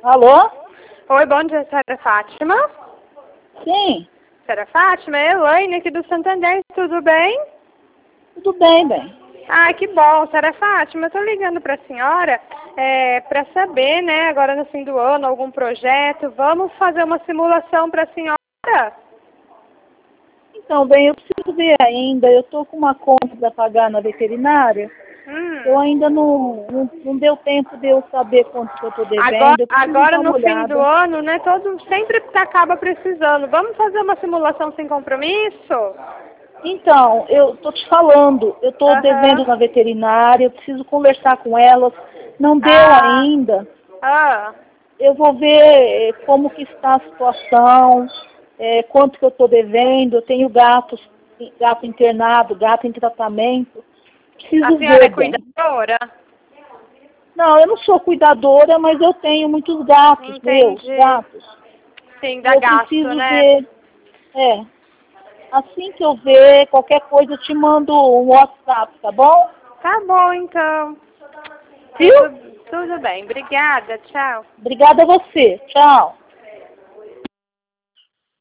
Alô? Oi, bom dia, senhora Fátima. Sim, Senhora Fátima, é Elaine aqui do Santander, tudo bem? tudo bem, bem. Ah, que bom, senhora Fátima, eu tô ligando pra senhora pra saber, né, agora no fim do ano, algum projeto, vamos fazer uma simulação pra senhora? Então, bem, eu preciso ver ainda. Eu tô com uma conta para pagar na veterinária. Eu ainda não deu tempo de eu saber quanto que eu tô Agora, devendo. Eu preciso agora dar uma no fim do olhada. ano, né, todo sempre acaba precisando. Vamos fazer uma simulação sem compromisso? Então, eu tô te falando, eu tô devendo Aham. na veterinária, eu preciso conversar com elas. Não deu Ah, ainda. ah. Eu vou ver como que está a situação, quanto que eu estou devendo. Eu tenho gato internado, gato em tratamento. A Preciso senhora é ver bem. cuidadora? Não, eu não sou cuidadora, mas eu tenho muitos gatos, meus Entendi. gatos. Sim, E dá eu gasto, preciso né? ver. É, assim que eu ver, qualquer coisa eu te mando um WhatsApp, tá bom? Tá bom, então. Viu? Tudo bem. Obrigada. Tchau. Obrigada a você. Tchau.